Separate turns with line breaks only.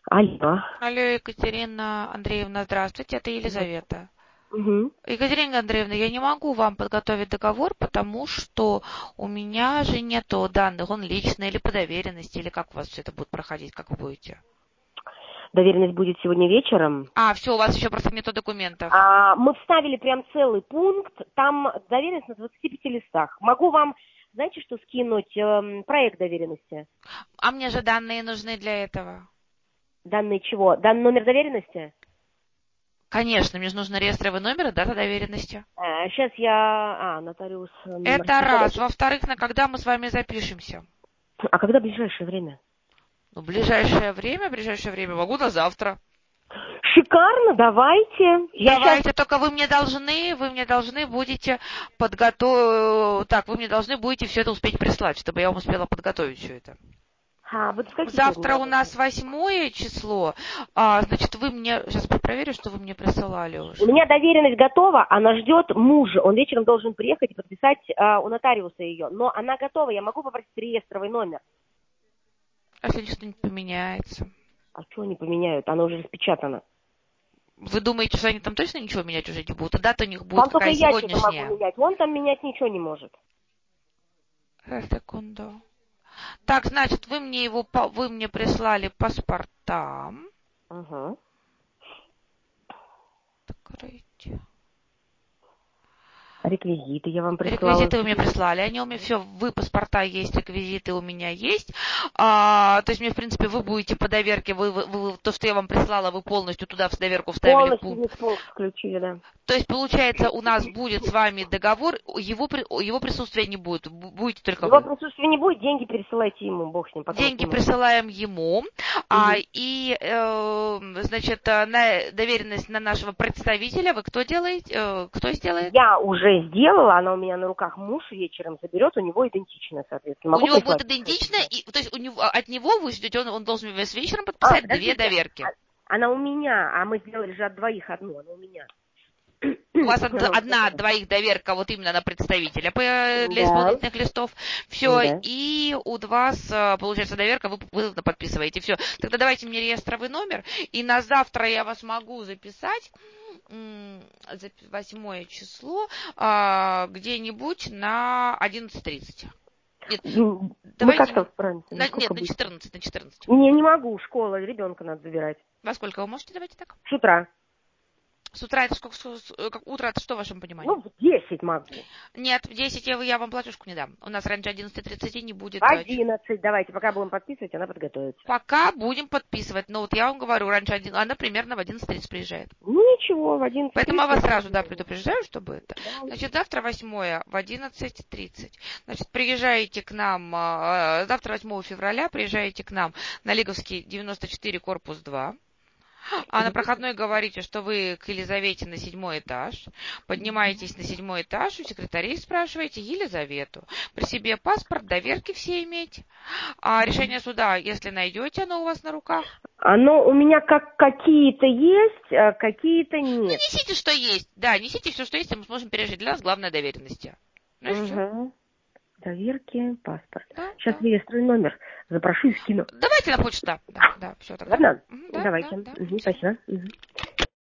Алло.
Алло, Екатерина Андреевна, здравствуйте, это Елизавета.
Угу.
Екатерина Андреевна, я не могу вам подготовить договор, потому что у меня же нету данных, он личный или по доверенности, или как у вас все это будет проходить, как вы будете?
Доверенность будет сегодня вечером.
Все, у вас еще просто нету документов.
Мы вставили прям целый пункт. Там доверенность на 25 листах. Могу вам, знаете, что скинуть? Проект доверенности.
А мне же данные нужны для этого.
Данные чего? Данный номер доверенности?
Конечно, мне же нужно реестровый номер и дата доверенности.
Сейчас я... нотариус...
Это раз. Во-вторых, на когда мы с вами запишемся?
А когда ближайшее время?
Ну, ближайшее время могу на завтра.
Шикарно, давайте.
Давайте, только вы мне должны будете вы мне должны будете все это успеть прислать, чтобы я вам успела подготовить все это.
Вот
Завтра у нас 8 число, значит, вы мне, сейчас проверю, что вы мне присылали уже.
У меня доверенность готова, она ждет мужа. Он вечером должен приехать и подписать у нотариуса ее. Но она готова, я могу попросить реестровый номер.
А если что-нибудь поменяется?
А что они поменяют? Она уже распечатана.
Вы думаете, что они там точно ничего менять уже не будут? А дата у них будет
Там только
какая
я что-то могу
сегодняшняя?
менять. Он там менять ничего не может.
Секунду. Так, значит, вы мне прислали паспорта.
Угу.
Откройте.
Реквизиты я вам прислала.
Реквизиты вы мне прислали, они у меня все, паспорта есть, реквизиты у меня есть. То есть мне, в принципе, вы будете по доверке, то, что я вам прислала, вы полностью туда в доверку вставили
Полностью
пункт.
пункт включили, да.
То есть, получается, у нас будет с вами договор, его присутствия не будет, будете только
Его
вы.
присутствия не будет, деньги пересылайте ему, бог с ним, потом
Деньги
сниму.
присылаем ему,
Угу.
значит, на доверенность на нашего представителя вы кто делаете, кто сделает?
Я уже сделала, она у меня на руках, муж вечером заберет, у него идентичная, соответственно.
У
Могу
него будет
прислать?
идентично, то есть от него вы ждете, он должен весь вечером подписать две
Подождите,
доверки.
она у меня, а мы сделали же от двоих одну, она у меня.
У вас одна от двоих доверка вот именно на представителя для
Да,
исполнительных листов. Все,
да.
и у вас получается доверка, вы подписываете. Все. Тогда давайте мне реестровый номер, и на завтра я вас могу записать 8 число где-нибудь на 11:30. Нет,
Мы
давайте...
как-то справимся,
Нет,
насколько
на
будет?
14, на 14.
Не могу, школа, ребенка надо забирать.
Во сколько вы можете, давайте так?
С утра.
С утра это сколько, как утро, это что в вашем
Ну,
понимании?
в 10 могу.
Нет, в 10 я вам платежку не дам. У нас раньше 11:30 не
В
будет.
11 давайте, пока будем подписывать, она подготовится.
Пока будем подписывать. Но вот я вам говорю, раньше она примерно в 11:30 приезжает.
Ну, ничего, в 11:30.
Поэтому я вас сразу, предупреждаю, чтобы это.
Да.
Значит, завтра 8 в 11:30. Значит, приезжаете к нам, завтра 8 февраля приезжаете к нам на Лиговский 94, корпус 2. А на проходной говорите, что вы к Елизавете на 7 этаж. Поднимаетесь на 7 этаж, у секретарей спрашиваете Елизавету. При себе паспорт, доверки все иметь. А решение суда, если найдете оно у вас на руках.
Оно у меня как какие-то есть, а какие-то
Ну,
нет.
несите, что есть. Да, несите все, что есть, и мы сможем пережить. Для нас главное доверенности. Ну и все.
Угу. Доверки, паспорт.
Да,
Сейчас
да.
рееструю номер. Запрошу и скину.
Давайте на почту. Да, все тогда.
Ладно?
Да,
Давайте.
да, да.
Спасибо.